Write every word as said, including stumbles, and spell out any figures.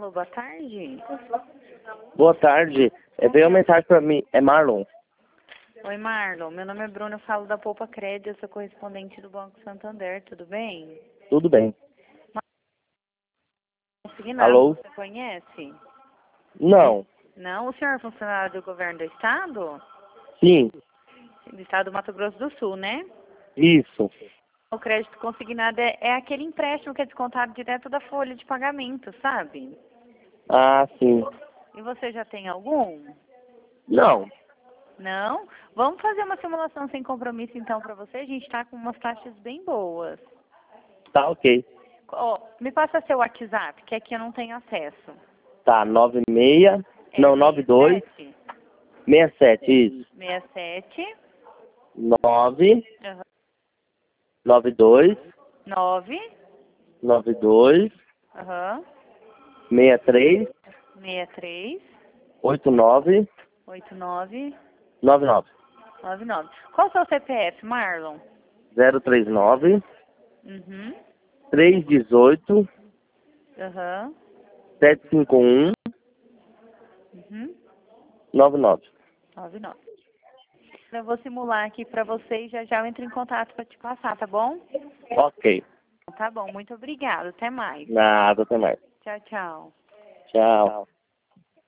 Alô, boa tarde. Boa tarde. É, veio uma mensagem pra mim. É Marlon. Oi, Marlon. Meu nome é Bruno, eu falo da Poupa Crédito, eu sou correspondente do Banco Santander, tudo bem? Tudo bem. Consignado, Alô? você conhece? Não. Não? O senhor é funcionário do governo do estado? Sim. Do estado do Mato Grosso do Sul, né? Isso. O crédito consignado é, é aquele empréstimo que é descontado direto da folha de pagamento, sabe? Ah, sim. E você já tem algum? Não. Não? Vamos fazer uma simulação sem compromisso então para você? A gente está com umas taxas bem boas. Tá ok. Ó, me passa seu WhatsApp, que aqui eu não tenho acesso. Tá, nove seis. É Não, nove dois. sete seis sete, isso. sete sete nove. uhum, nove dois. nove nove dois. uhum, seis três. seis três oito nove. oito nove nove nove. nove nove. Qual o seu C P F, Marlon? zero três nove. Uhum, três dezoito. uhum, sete cinco um. uhum, nove nove. nove nove. Eu vou simular aqui para você e já já eu entro em contato para te passar, tá bom? Ok. Tá bom, muito obrigada. Até mais. Nada, até mais. Tchau, tchau. Tchau.